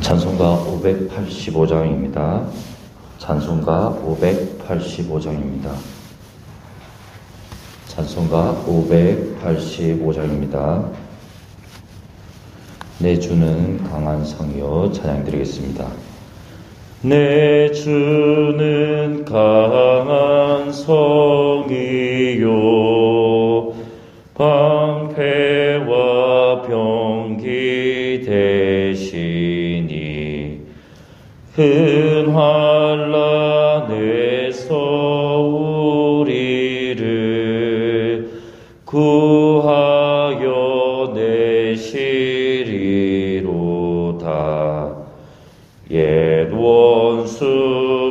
찬송가 585장입니다. 찬송가 585장입니다. 찬송가 585장입니다. 내 주는 강한 성이요 찬양드리겠습니다. 내 주는 강한 성이요 방패와 병기 되시니 큰 환난에서 우리를 구하여 내시리로다. 옛 원수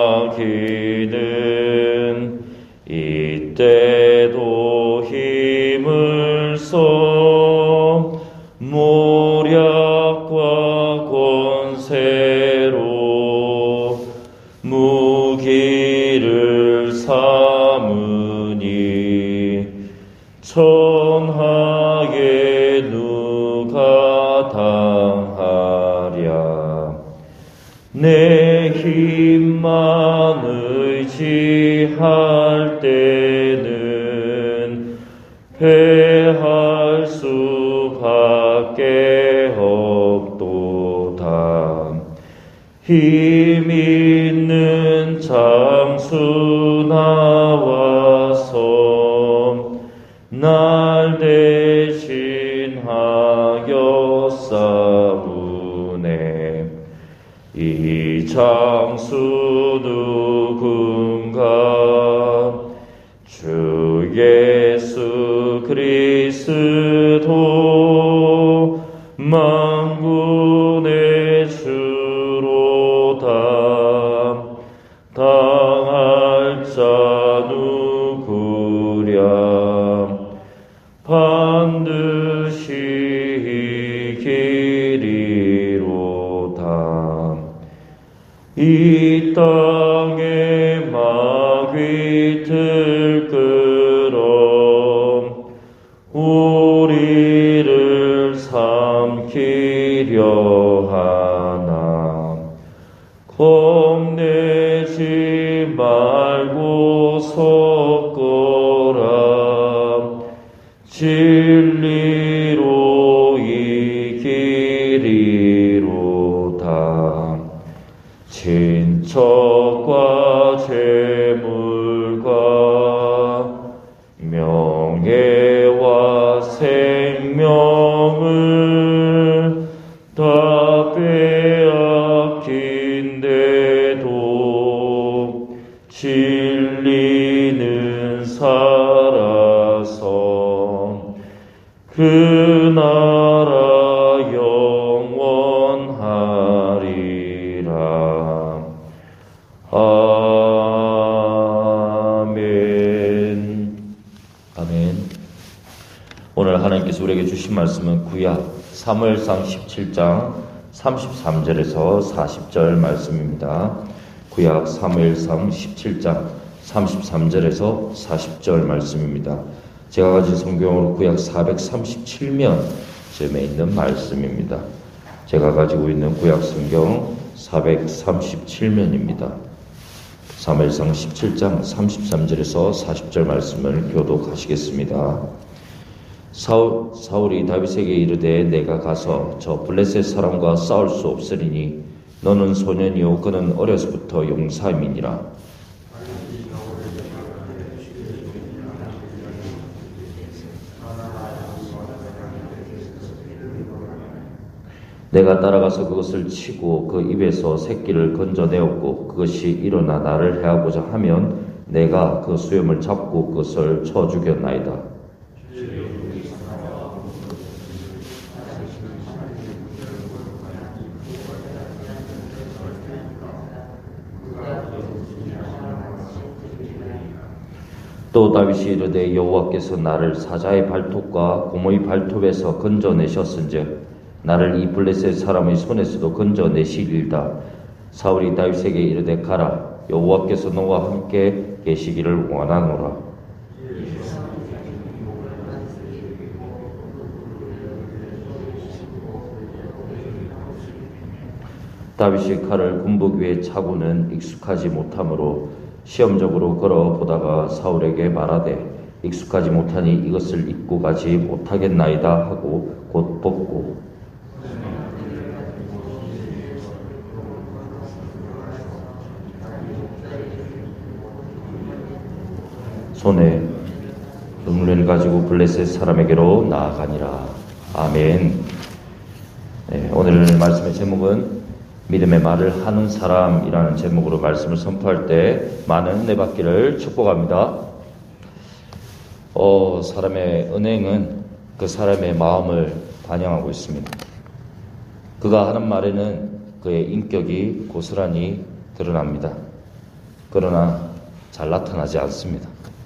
마귀는 이때도 힘을 써 모략과 권세로 무기를 삼으니 천하에 누가 당하랴. 내 힘만 의지할 때는 패할 수밖에 없도다. 힘 있는 장수 나와서 날 대신하여 싸우네. 이 장수 누군가? 주 예수 그리스도 만군의 주로다. 당할 자 누구랴? 반드시 이기리로다. 이 땅에 마귀 들끓어 우리를 삼키려 하나. 겁내지 말고 섰거라. 진리로 이기리로다. 친척과 재물과 명예와 생명을 다 빼앗긴데도 진리는 살아서 그 나라 영원하리라. 아멘. 아멘. 오늘 하나님께서 우리에게 주신 말씀은 구약 사무엘상 17장 33절에서 40절 말씀입니다. 구약 사무엘상 17장 33절에서 40절 말씀입니다. 제가 가진 성경으로 구약 437면쯤에 있는 말씀입니다. 제가 가지고 있는 구약 성경 437면입니다. 사무엘상 17장 33절에서 40절 말씀을 교독하시겠습니다. 사울이 다윗에게 이르되 내가 가서 저 블레셋 사람과 싸울 수 없으리니 너는 소년이요 그는 어려서부터 용사임이니라. 내가 따라가서 그것을 치고 그 입에서 새끼를 건져내었고 그것이 일어나 나를 해하고자 하면 내가 그 수염을 잡고 그것을 쳐 죽였나이다. 또 다윗이 이르되 여호와께서 나를 사자의 발톱과 곰의 발톱에서 건져내셨은즉 나를 이 블레셋 사람의 손에서도 건져내시리이다. 사울이 다윗에게 이르되 가라. 여호와께서 너와 함께 계시기를 원하노라. 다윗이 칼을 군복 위에 차고는 익숙하지 못하므로 시험적으로 걸어보다가 사울에게 말하되 익숙하지 못하니 이것을 입고 가지 못하겠나이다 하고 곧 벗고 손에 눈물을 가지고 블레셋 사람에게로 나아가니라. 아멘. 네, 오늘 말씀의 제목은 믿음의 말을 하는 사람이라는 제목으로 말씀을 선포할 때 많은 은혜 받기를 축복합니다. 사람의 은행은 그 사람의 마음을 반영하고 있습니다. 그가 하는 말에는 그의 인격이 고스란히 드러납니다. 그러나 잘 나타나지 않습니다.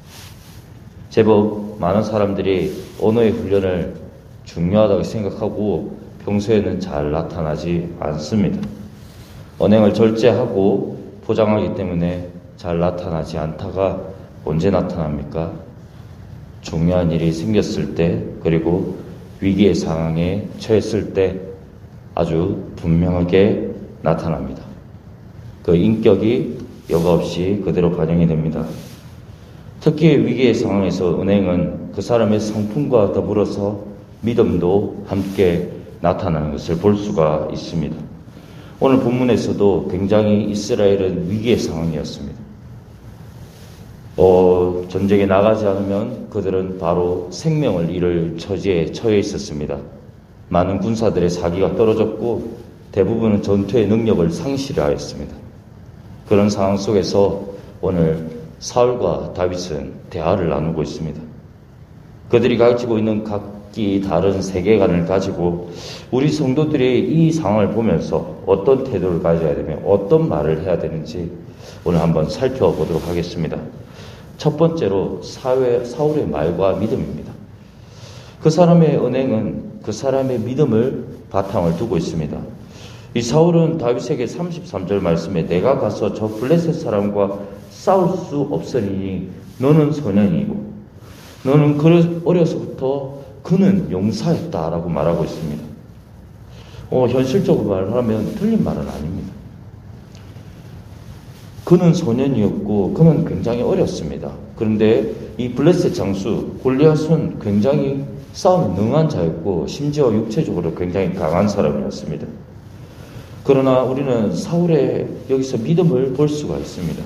제법 많은 사람들이 언어의 훈련을 중요하다고 생각하고 평소에는 잘 나타나지 않습니다. 언행을 절제하고 포장하기 때문에 잘 나타나지 않다가 언제 나타납니까? 중요한 일이 생겼을 때, 그리고 위기의 상황에 처했을 때 아주 분명하게 나타납니다. 그 인격이 여과 없이 그대로 반영이 됩니다. 특히 위기의 상황에서 은행은 그 사람의 성품과 더불어서 믿음도 함께 나타나는 것을 볼 수가 있습니다. 오늘 본문에서도 굉장히 이스라엘은 위기의 상황이었습니다. 전쟁에 나가지 않으면 그들은 바로 생명을 잃을 처지에 처해 있었습니다. 많은 군사들의 사기가 떨어졌고 대부분은 전투의 능력을 상실하였습니다. 그런 상황 속에서 오늘 사울과 다윗은 대화를 나누고 있습니다. 그들이 가지고 있는 각기 다른 세계관을 가지고 우리 성도들이 이 상황을 보면서 어떤 태도를 가져야 되며 어떤 말을 해야 되는지 오늘 한번 살펴보도록 하겠습니다. 첫 번째로 사울의 말과 믿음입니다. 그 사람의 은행은 그 사람의 믿음을 바탕을 두고 있습니다. 이 사울은 다윗에게 33절 말씀에 내가 가서 저 블레셋 사람과 싸울 수 없으니 너는 소년이고 너는 어려서부터 그는 용사였다라고 말하고 있습니다. 현실적으로 말하면 틀린 말은 아닙니다. 그는 소년이었고 그는 굉장히 어렸습니다. 그런데 이 블레셋 장수 골리앗은 굉장히 싸움에 능한 자였고 심지어 육체적으로 굉장히 강한 사람이었습니다. 그러나 우리는 사울의 여기서 믿음을 볼 수가 있습니다.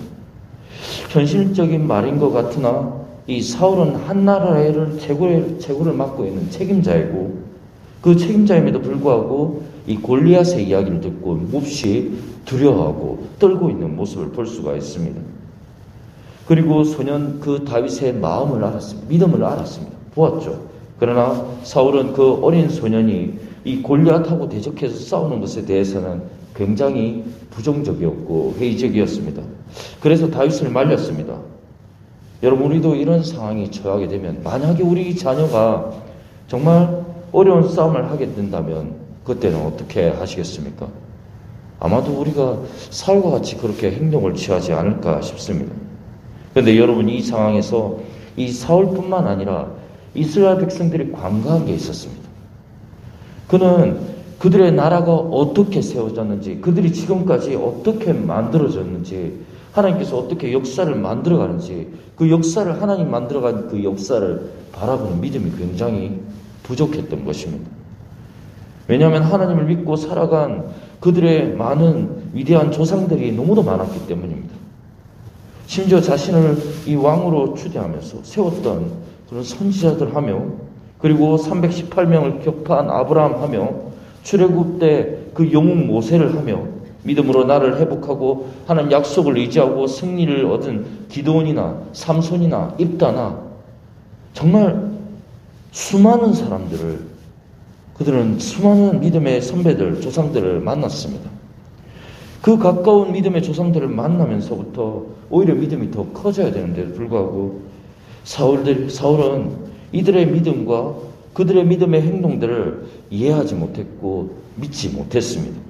현실적인 말인 것 같으나 이 사울은 한 나라의 최고를 맡고 있는 책임자이고 그 책임자임에도 불구하고 이 골리앗의 이야기를 듣고 몹시 두려워하고 떨고 있는 모습을 볼 수가 있습니다. 그리고 소년 그 다윗의 마음을 알았습니다. 믿음을 알았습니다. 보았죠. 그러나 사울은 그 어린 소년이 이 골리앗하고 대적해서 싸우는 것에 대해서는 굉장히 부정적이었고 회의적이었습니다. 그래서 다윗을 말렸습니다. 여러분, 우리도 이런 상황이 처하게 되면 만약에 우리 자녀가 정말 어려운 싸움을 하게 된다면 그때는 어떻게 하시겠습니까? 아마도 우리가 사울과 같이 그렇게 행동을 취하지 않을까 싶습니다. 그런데 여러분, 이 상황에서 이 사울뿐만 아니라 이스라엘 백성들이 관과한 게 있었습니다. 그는 그들의 나라가 어떻게 세워졌는지, 그들이 지금까지 어떻게 만들어졌는지, 하나님께서 어떻게 역사를 만들어가는지, 그 역사를 하나님 만들어간 그 역사를 바라보는 믿음이 굉장히 부족했던 것입니다. 왜냐하면 하나님을 믿고 살아간 그들의 많은 위대한 조상들이 너무도 많았기 때문입니다. 심지어 자신을 이 왕으로 추대하면서 세웠던 그런 선지자들 하며, 그리고 318명을 격파한 아브라함 하며, 출애굽 때 그 영웅 모세를 하며, 믿음으로 나를 회복하고 하는 약속을 의지하고 승리를 얻은 기드온이나 삼손이나 입다나, 정말 수많은 사람들을, 그들은 수많은 믿음의 선배들, 조상들을 만났습니다. 그 가까운 믿음의 조상들을 만나면서부터 오히려 믿음이 더 커져야 되는데도 불구하고 사울은 이들의 믿음과 그들의 믿음의 행동들을 이해하지 못했고 믿지 못했습니다.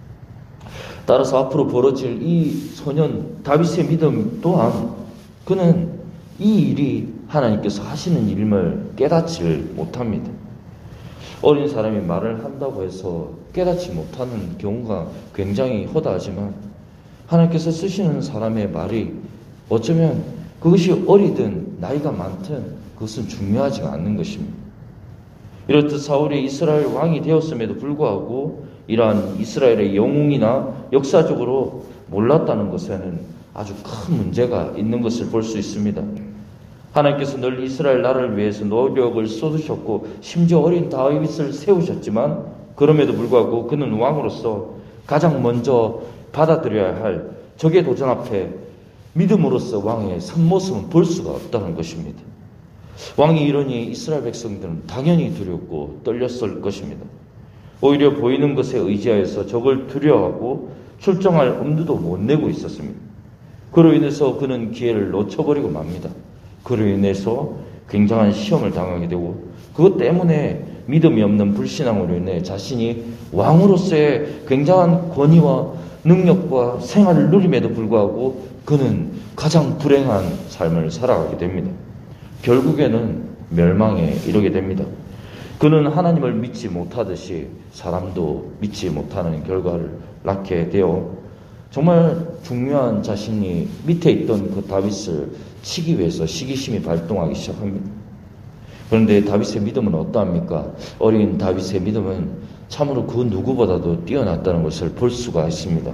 따라서 앞으로 벌어질 이 소년 다윗의 믿음 또한 그는 이 일이 하나님께서 하시는 일임을 깨닫지를 못합니다. 어린 사람이 말을 한다고 해서 깨닫지 못하는 경우가 굉장히 허다하지만 하나님께서 쓰시는 사람의 말이 어쩌면 그것이 어리든 나이가 많든 그것은 중요하지 않는 것입니다. 이렇듯 사울이 이스라엘 왕이 되었음에도 불구하고 이러한 이스라엘의 영웅이나 역사적으로 몰랐다는 것에는 아주 큰 문제가 있는 것을 볼 수 있습니다. 하나님께서 늘 이스라엘 나라를 위해서 노력을 쏟으셨고 심지어 어린 다윗을 세우셨지만 그럼에도 불구하고 그는 왕으로서 가장 먼저 받아들여야 할 적의 도전 앞에 믿음으로써 왕의 선모습은 볼 수가 없다는 것입니다. 왕이 이러니 이스라엘 백성들은 당연히 두렵고 떨렸을 것입니다. 오히려 보이는 것에 의지하여서 적을 두려워하고 출정할 엄두도 못 내고 있었습니다. 그로 인해서 그는 기회를 놓쳐버리고 맙니다. 그로 인해서 굉장한 시험을 당하게 되고 그것 때문에 믿음이 없는 불신앙으로 인해 자신이 왕으로서의 굉장한 권위와 능력과 생활을 누림에도 불구하고 그는 가장 불행한 삶을 살아가게 됩니다. 결국에는 멸망에 이르게 됩니다. 그는 하나님을 믿지 못하듯이 사람도 믿지 못하는 결과를 낳게 되어 정말 중요한 자신이 밑에 있던 그 다윗을 치기 위해서 시기심이 발동하기 시작합니다. 그런데 다윗의 믿음은 어떠합니까? 어린 다윗의 믿음은 참으로 그 누구보다도 뛰어났다는 것을 볼 수가 있습니다.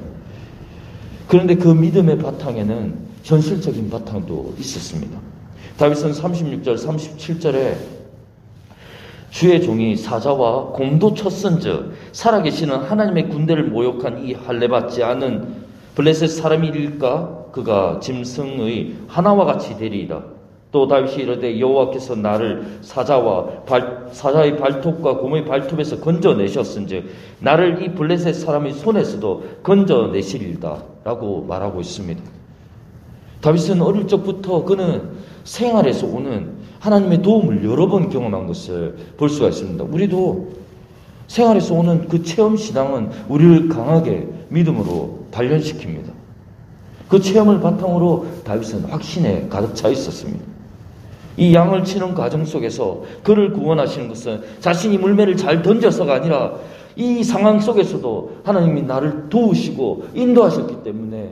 그런데 그 믿음의 바탕에는 현실적인 바탕도 있었습니다. 다윗은 36절, 37절에 주의 종이 사자와 곰도 쳤은즉 살아계시는 하나님의 군대를 모욕한 이 할례받지 않은 블레셋 사람이일까? 그가 짐승의 하나와 같이 되리이다. 또 다윗이 이르되 여호와께서 나를 사자의 발톱과 곰의 발톱에서 건져내셨은즉 나를 이 블레셋 사람의 손에서도 건져내시리이다 라고 말하고 있습니다. 다윗은 어릴 적부터 그는 생활에서 오는 하나님의 도움을 여러 번 경험한 것을 볼 수가 있습니다. 우리도 생활에서 오는 그 체험신앙은 우리를 강하게 믿음으로 단련시킵니다. 그 체험을 바탕으로 다윗은 확신에 가득 차 있었습니다. 이 양을 치는 과정 속에서 그를 구원하시는 것은 자신이 물매를 잘 던져서가 아니라 이 상황 속에서도 하나님이 나를 도우시고 인도하셨기 때문에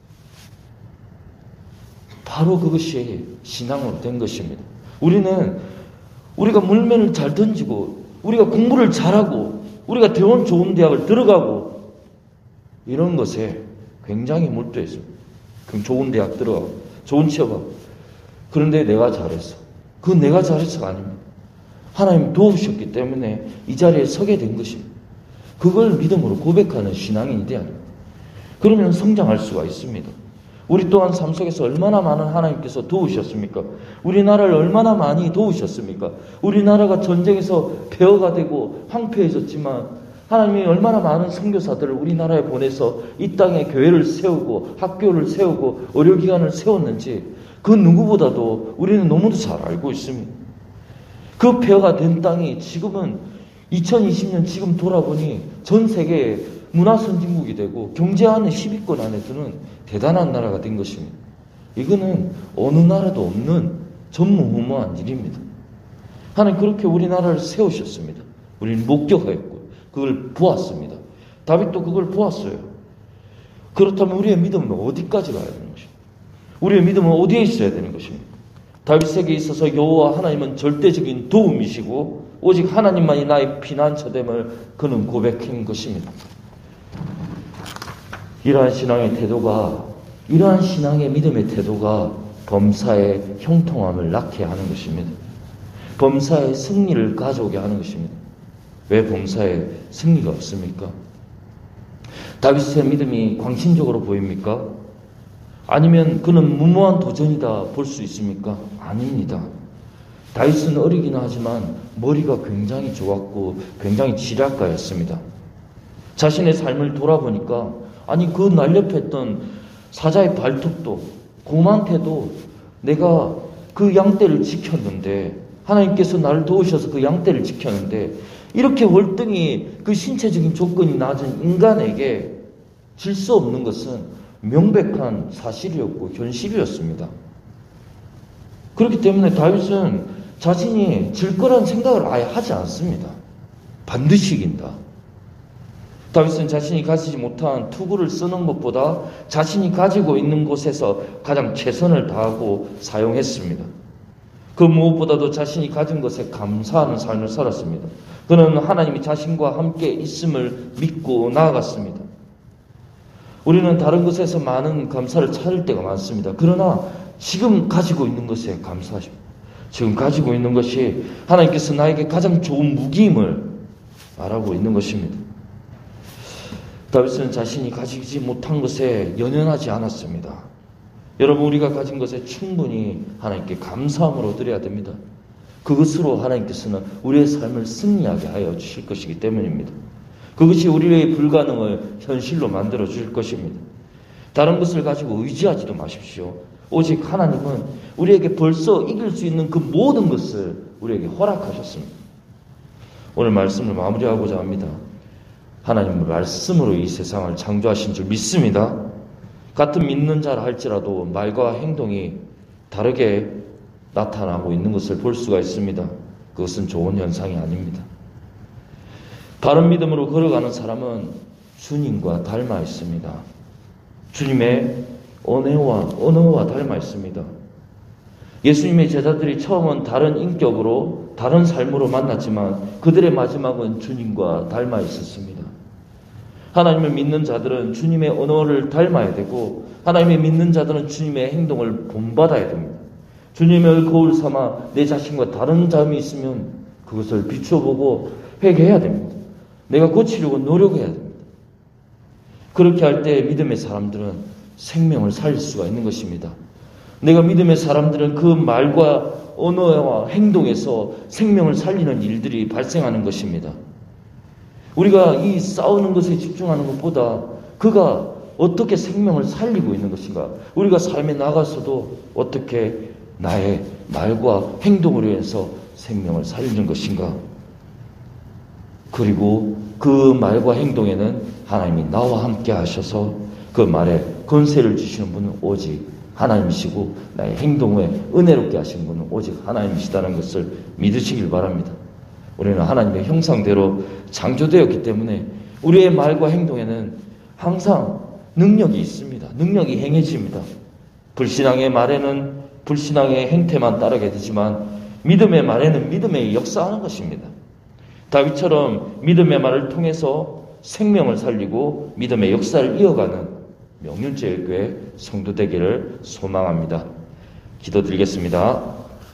바로 그것이 신앙으로 된 것입니다. 우리가 물매를 잘 던지고 우리가 공부를 잘하고 우리가 좋은 대학을 들어가고 이런 것에 굉장히 몰두해 있습니다. 그럼 좋은 대학 들어가고 좋은 취업하고 그런데 내가 잘했어. 그건 내가 잘해서가 아닙니다. 하나님 도우셨기 때문에 이 자리에 서게 된 것입니다. 그걸 믿음으로 고백하는 신앙인이 돼야 합니다. 그러면 성장할 수가 있습니다. 우리 또한 삶 속에서 얼마나 많은 하나님께서 도우셨습니까? 우리나라를 얼마나 많이 도우셨습니까? 우리나라가 전쟁에서 폐허가 되고 황폐해졌지만 하나님이 얼마나 많은 선교사들을 우리나라에 보내서 이 땅에 교회를 세우고 학교를 세우고 의료기관을 세웠는지 그 누구보다도 우리는 너무도 잘 알고 있습니다. 그 폐허가 된 땅이 지금은 2020년 지금 돌아보니 전 세계의 문화선진국이 되고 경제하는 10위권 안에 드는 대단한 나라가 된 것입니다. 이거는 어느 나라도 없는 전무후무한 일입니다. 하나님 그렇게 우리나라를 세우셨습니다. 우리는 목격하였고 그걸 보았습니다. 다윗도 그걸 보았어요. 그렇다면 우리의 믿음은 어디까지 가야 되는 것입니까? 우리의 믿음은 어디에 있어야 되는 것입니까? 다윗에게 있어서 여호와 하나님은 절대적인 도움이시고 오직 하나님만이 나의 피난처됨을 그는 고백한 것입니다. 이러한 신앙의 믿음의 태도가 범사의 형통함을 낳게 하는 것입니다. 범사의 승리를 가져오게 하는 것입니다. 왜 범사에 승리가 없습니까? 다윗의 믿음이 광신적으로 보입니까? 아니면 그는 무모한 도전이다 볼 수 있습니까? 아닙니다. 다윗은 어리긴 하지만 머리가 굉장히 좋았고 굉장히 지략가였습니다. 자신의 삶을 돌아보니까 아니 그 날렵했던 사자의 발톱도 곰한테도 내가 그 양떼를 지켰는데 하나님께서 나를 도우셔서 그 양떼를 지켰는데 이렇게 월등히 그 신체적인 조건이 낮은 인간에게 질 수 없는 것은 명백한 사실이었고 현실이었습니다. 그렇기 때문에 다윗은 자신이 질 거란 생각을 아예 하지 않습니다. 반드시 이긴다. 다윗은 자신이 가지지 못한 투구를 쓰는 것보다 자신이 가지고 있는 곳에서 가장 최선을 다하고 사용했습니다. 그 무엇보다도 자신이 가진 것에 감사하는 삶을 살았습니다. 그는 하나님이 자신과 함께 있음을 믿고 나아갔습니다. 우리는 다른 것에서 많은 감사를 찾을 때가 많습니다. 그러나 지금 가지고 있는 것에 감사하십니다. 지금 가지고 있는 것이 하나님께서 나에게 가장 좋은 무기임을 말하고 있는 것입니다. 다윗은 자신이 가지지 못한 것에 연연하지 않았습니다. 여러분, 우리가 가진 것에 충분히 하나님께 감사함으로 드려야 됩니다. 그것으로 하나님께서는 우리의 삶을 승리하게 하여 주실 것이기 때문입니다. 그것이 우리의 불가능을 현실로 만들어 주실 것입니다. 다른 것을 가지고 의지하지도 마십시오. 오직 하나님은 우리에게 벌써 이길 수 있는 그 모든 것을 우리에게 허락하셨습니다. 오늘 말씀을 마무리하고자 합니다. 하나님은 말씀으로 이 세상을 창조하신 줄 믿습니다. 같은 믿는 자라 할지라도 말과 행동이 다르게 나타나고 있는 것을 볼 수가 있습니다. 그것은 좋은 현상이 아닙니다. 바른 믿음으로 걸어가는 사람은 주님과 닮아 있습니다. 주님의 언어와 닮아 있습니다. 예수님의 제자들이 처음은 다른 인격으로 다른 삶으로 만났지만 그들의 마지막은 주님과 닮아 있었습니다. 하나님을 믿는 자들은 주님의 언어를 닮아야 되고 하나님의 믿는 자들은 주님의 행동을 본받아야 됩니다. 주님을 거울 삼아 내 자신과 다른 점이 있으면 그것을 비춰보고 회개해야 됩니다. 내가 고치려고 노력해야 됩니다. 그렇게 할 때 믿음의 사람들은 생명을 살릴 수가 있는 것입니다. 내가 믿음의 사람들은 그 말과 언어와 행동에서 생명을 살리는 일들이 발생하는 것입니다. 우리가 이 싸우는 것에 집중하는 것보다 그가 어떻게 생명을 살리고 있는 것인가, 우리가 삶에 나가서도 어떻게 나의 말과 행동으로 해서 생명을 살리는 것인가, 그리고 그 말과 행동에는 하나님이 나와 함께 하셔서 그 말에 권세를 주시는 분은 오직 하나님이시고 나의 행동에 은혜롭게 하시는 분은 오직 하나님이시다는 것을 믿으시길 바랍니다. 우리는 하나님의 형상대로 창조되었기 때문에 우리의 말과 행동에는 항상 능력이 있습니다. 능력이 행해집니다. 불신앙의 말에는 불신앙의 행태만 따르게 되지만 믿음의 말에는 믿음의 역사하는 것입니다. 다윗처럼 믿음의 말을 통해서 생명을 살리고 믿음의 역사를 이어가는 명륜제일교회 성도 되기를 소망합니다. 기도드리겠습니다.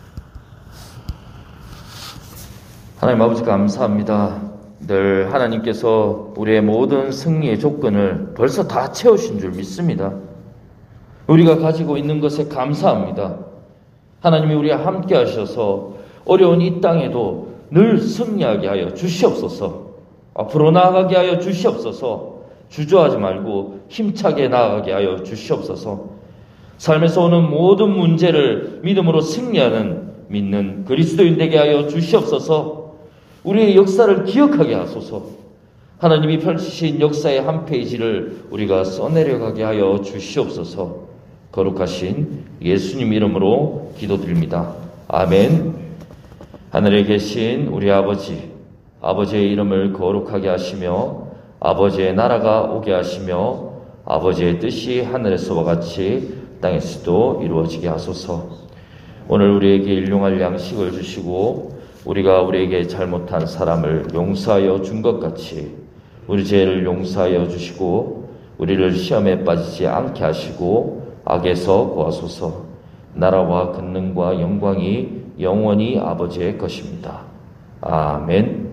하나님 아버지 감사합니다. 늘 하나님께서 우리의 모든 승리의 조건을 벌써 다 채우신 줄 믿습니다. 우리가 가지고 있는 것에 감사합니다. 하나님이 우리와 함께 하셔서 어려운 이 땅에도 늘 승리하게 하여 주시옵소서. 앞으로 나아가게 하여 주시옵소서. 주저하지 말고 힘차게 나아가게 하여 주시옵소서. 삶에서 오는 모든 문제를 믿음으로 승리하는 믿는 그리스도인 되게 하여 주시옵소서. 우리의 역사를 기억하게 하소서. 하나님이 펼치신 역사의 한 페이지를 우리가 써내려가게 하여 주시옵소서. 거룩하신 예수님 이름으로 기도드립니다. 아멘. 하늘에 계신 우리 아버지, 아버지의 이름을 거룩하게 하시며 아버지의 나라가 오게 하시며 아버지의 뜻이 하늘에서와 같이 땅에서도 이루어지게 하소서. 오늘 우리에게 일용할 양식을 주시고 우리가 우리에게 잘못한 사람을 용서하여 준 것 같이 우리 죄를 용서하여 주시고 우리를 시험에 빠지지 않게 하시고 악에서 구하소서. 나라와 권능과 영광이 영원히 아버지의 것입니다. 아멘.